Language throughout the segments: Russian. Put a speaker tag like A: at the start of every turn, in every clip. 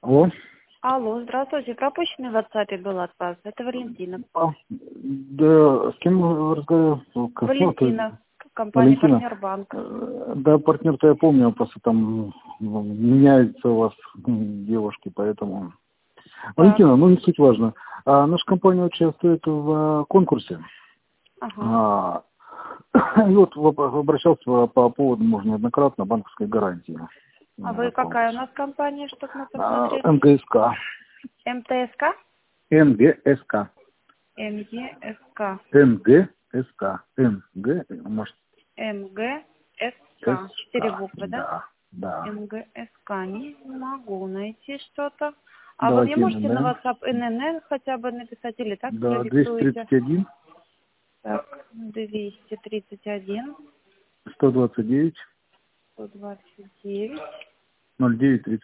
A: Алло.
B: Алло, здравствуйте. Пропущенный в WhatsApp был от вас. Это Валентина.
A: Да, с кем разговариваю?
B: Валентина, компания
A: Валентина.
B: «Партнер Банк».
A: Да, партнер-то я помню, просто там меняются у вас девушки, поэтому... Валентина, не суть важно. Наша компания участвует в конкурсе.
B: Ага.
A: И вот обращался по поводу, можно неоднократно, банковской гарантии.
B: А вы какая у нас компания, чтобы мы посмотрели?
A: МГСК.
B: МТСК?
A: МГСК.
B: МГСК.
A: МГСК. Может...
B: МГСК. 4 буквы, да?
A: Да.
B: МГСК. Не могу найти что-то. А вы мне
A: Давайте
B: можете
A: ННН.
B: на WhatsApp ННН хотя бы написать или так
A: Да,
B: продиктуете?
A: 231,
B: Так, 231,
A: 129,
B: 129.
A: 0930.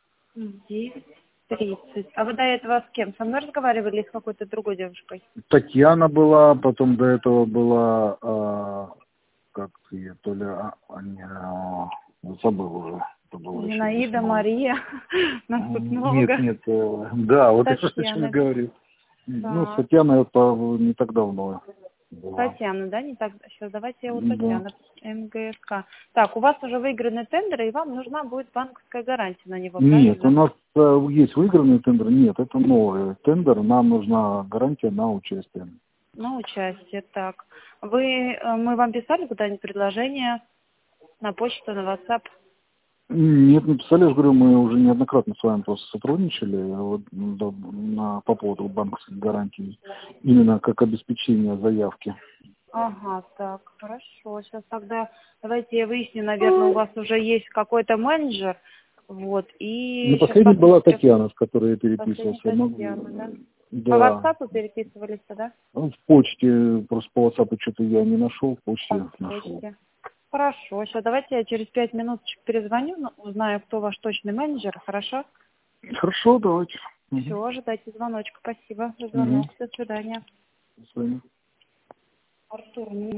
B: 9:30. А вы до этого с кем? Со мной разговаривали или с какой-то другой девушкой?
A: Татьяна была, потом до этого была, как ее, то ли, забыл уже. Это было еще
B: Зинаида,
A: весной.
B: Мария. Нас тут много.
A: Нет, да, вот это о чем я
B: Татьяна.
A: говорю.
B: Так.
A: Ну, с Татьяной это не так давно было.
B: Татьяна, да? Не так. Сейчас давайте я у
A: Да.
B: Татьяны. МГСК. Так, у вас уже выиграны тендеры, и вам нужна будет банковская гарантия на него,
A: Нет, у
B: правильно?
A: нас есть выигранный тендер. Нет, это новый тендер. Нам нужна гарантия на участие.
B: На участие, так. Мы вам писали куда-нибудь предложение на почту, на WhatsApp?
A: Нет, написали, я же говорю, мы уже неоднократно с вами просто сотрудничали вот, по поводу банковских гарантий, именно как обеспечение заявки.
B: Ага, так, хорошо. Сейчас тогда давайте я выясню, наверное, у вас уже есть какой-то менеджер, вот, и
A: Ну,
B: сейчас
A: последней была
B: посмотрим.
A: Татьяна, с которой я
B: Последняя
A: переписывался.
B: Татьяна, да? По
A: Да.
B: WhatsApp переписывались, да?
A: В почте, просто по WhatsApp что-то я не нашел, в почте
B: В
A: нашел.
B: почте. Хорошо, сейчас давайте я через 5 минуточек перезвоню, узнаю, кто ваш точный менеджер, хорошо?
A: Хорошо, давайте.
B: Все, ожидайте звоночка. Спасибо за
A: Угу.
B: звонок. До свидания.
A: До свидания.
B: Артур,